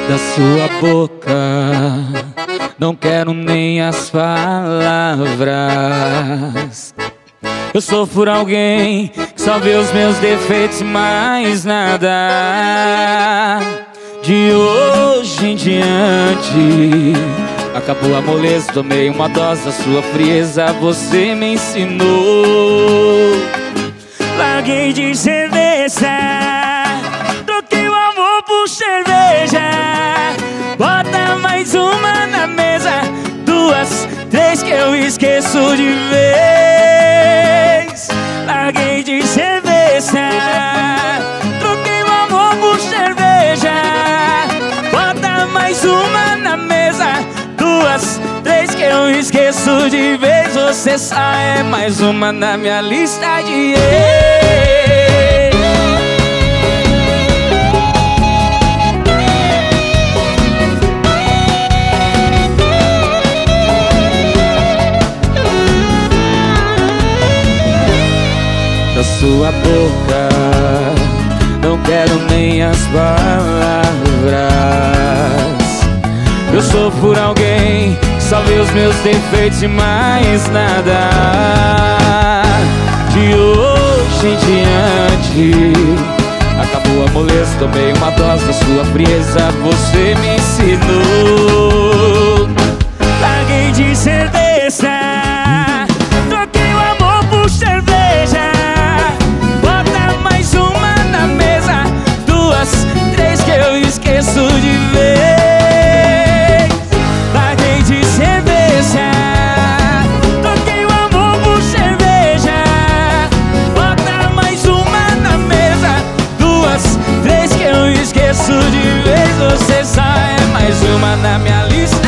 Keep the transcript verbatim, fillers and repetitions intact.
da sua boca, não quero nem as palavras. Eu sou por alguém que só vê os meus defeitos e mais nada. De hoje em diante acabou a moleza, tomei uma dose da sua frieza, você me ensinou. Larguei de cerveja, troquei o amor por cerveja. Bota mais uma na mesa, duas, três que eu esqueço de vez. Larguei de cerveja, troquei o amor por cerveja. Bota mais uma na mesa, duas, três que eu esqueço de vez. Você só é mais uma na minha lista de ex. Da sua boca, não quero nem as palavras. Eu sou por alguém que só vê os meus defeitos e mais nada. De hoje em diante acabou a moleza, tomei uma dose da sua frieza, você me ensinou. Larguei de cerveja, troquei o amor por cerveja. Bota mais uma na mesa, duas, três que eu esqueço de vez. Larguei de cerveja, troquei o amor por cerveja. Bota mais uma na mesa, duas, três que eu esqueço de vez. Você só é mais uma na minha lista